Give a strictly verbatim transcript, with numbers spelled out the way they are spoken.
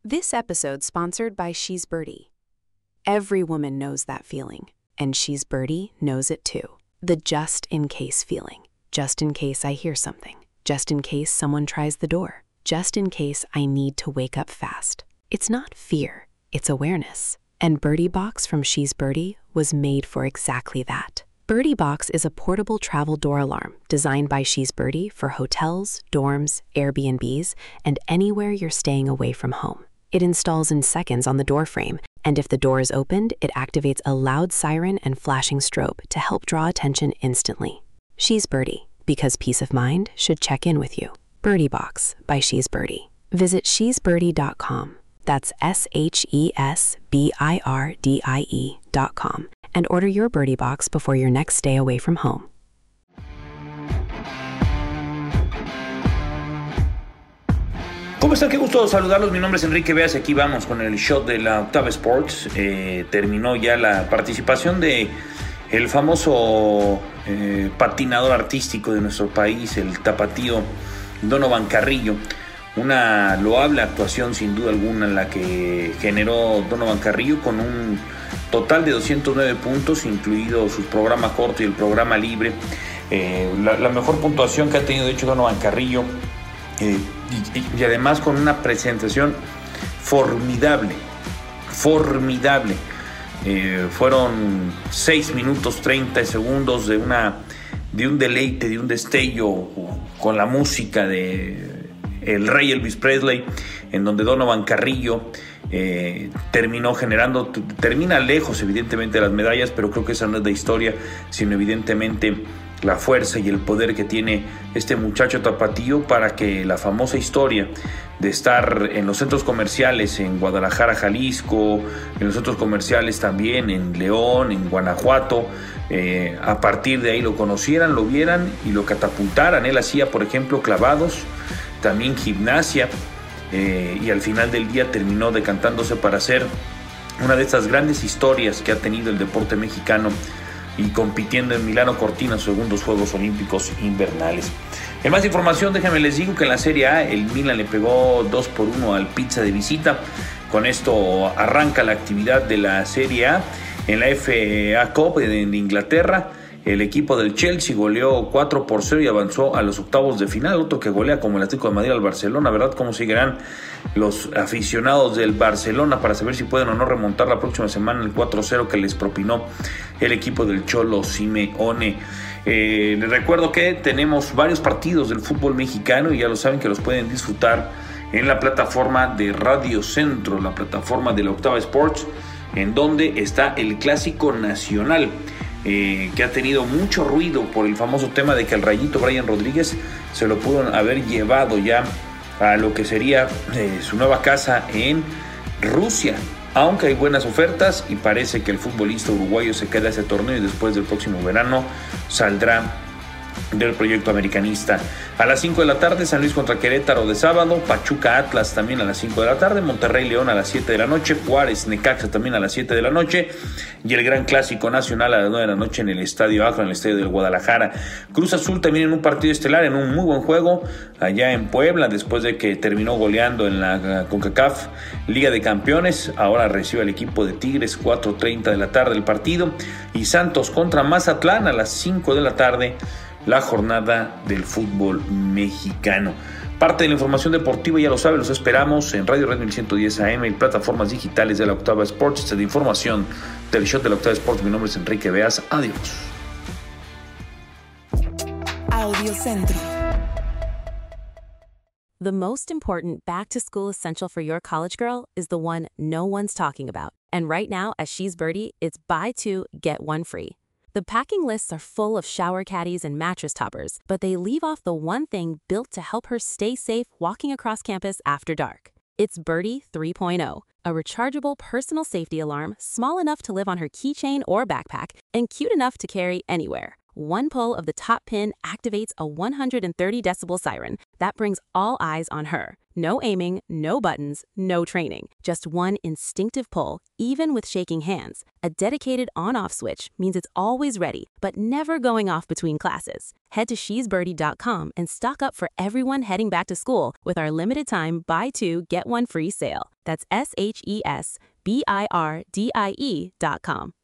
This episode sponsored by She's Birdie. Every woman knows that feeling, and She's Birdie knows it too. The just-in-case feeling. Just in case I hear something. Just in case someone tries the door. Just in case I need to wake up fast. It's not fear, it's awareness. And Birdie Box from She's Birdie was made for exactly that. Birdie Box is a portable travel door alarm designed by She's Birdie for hotels, dorms, Airbnbs, and anywhere you're staying away from home. It installs in seconds on the door frame, and if the door is opened, it activates a loud siren and flashing strobe to help draw attention instantly. She's Birdie, because peace of mind should check in with you. Birdie Box by She's Birdie. Visit she's birdie dot com. That's S H E S B I R D I E dot com. And order your Birdie Box before your next stay away from home. ¿Cómo están? Qué gusto saludarlos. Mi nombre es Enrique Beas y aquí vamos con el show de la Octava Sports. Eh, terminó ya la participación de el famoso eh, patinador artístico de nuestro país, el tapatío Donovan Carrillo. Una loable actuación sin duda alguna en la que generó Donovan Carrillo con un total de doscientos nueve puntos, incluido su programa corto y el programa libre. Eh, la, la mejor puntuación que ha tenido de hecho Donovan Carrillo, eh, y, y además con una presentación formidable, formidable. Eh, fueron seis minutos treinta segundos de, una, de un deleite, de un destello con la música de el rey Elvis Presley, en donde Donovan Carrillo eh, terminó generando, termina lejos evidentemente de las medallas, pero creo que esa no es la historia, sino evidentemente la fuerza y el poder que tiene este muchacho tapatío para que la famosa historia de estar en los centros comerciales en Guadalajara, Jalisco, en los centros comerciales también en León, en Guanajuato, eh, a partir de ahí lo conocieran, lo vieran y lo catapultaran. Él hacía, por ejemplo, clavados, también gimnasia, eh, y al final del día terminó decantándose para ser una de estas grandes historias que ha tenido el deporte mexicano y compitiendo en Milano Cortina, sus segundos Juegos Olímpicos Invernales. En más información, déjenme les digo que en la Serie A el Milan le pegó dos por uno al Pizza de visita. Con esto arranca la actividad de la Serie A. En la F A Cup de Inglaterra, el equipo del Chelsea goleó cuatro por cero y avanzó a los octavos de final. Otro que golea como el Atlético de Madrid al Barcelona, ¿verdad? ¿Cómo seguirán los aficionados del Barcelona para saber si pueden o no remontar la próxima semana el cuatro cero que les propinó el equipo del Cholo Simeone? Eh, les recuerdo que tenemos varios partidos del fútbol mexicano y ya lo saben que los pueden disfrutar en la plataforma de Radio Centro, la plataforma de la Octava Sports, en donde está el Clásico Nacional. Eh, que ha tenido mucho ruido por el famoso tema de que el Rayito Brian Rodríguez se lo pudo haber llevado ya a lo que sería eh, su nueva casa en Rusia, aunque hay buenas ofertas y parece que el futbolista uruguayo se queda ese torneo y después del próximo verano saldrá del proyecto americanista. A las cinco de la tarde, San Luis contra Querétaro de sábado, Pachuca Atlas también a las cinco de la tarde, Monterrey León a las siete de la noche, Juárez Necaxa también a las siete de la noche y el gran clásico nacional a las nueve de la noche en el Estadio Akron, en el Estadio del Guadalajara. Cruz Azul también en un partido estelar, en un muy buen juego allá en Puebla, después de que terminó goleando en la CONCACAF Liga de Campeones. Ahora recibe al equipo de Tigres, cuatro treinta de la tarde el partido, y Santos contra Mazatlán a las cinco de la tarde, la jornada del fútbol mexicano. Parte de la información deportiva, ya lo saben, los esperamos en Radio Red mil ciento diez A M y plataformas digitales de la Octava Sports. Esta es la información del show de la Octava Sports. Mi nombre es Enrique Beas. Adiós. Audio Centro. The most important back-to-school essential for your college girl is the one no one's talking about. And right now at She's Birdie, it's buy two, get one free. The packing lists are full of shower caddies and mattress toppers, but they leave off the one thing built to help her stay safe walking across campus after dark. It's Birdie three point oh, a rechargeable personal safety alarm small enough to live on her keychain or backpack and cute enough to carry anywhere. One pull of the top pin activates a one hundred thirty decibel siren that brings all eyes on her. No aiming, no buttons, no training. Just one instinctive pull, even with shaking hands. A dedicated on-off switch means it's always ready, but never going off between classes. Head to she's birdie dot com and stock up for everyone heading back to school with our limited time buy two, get one free sale. That's S H E S B I R D I E dot com.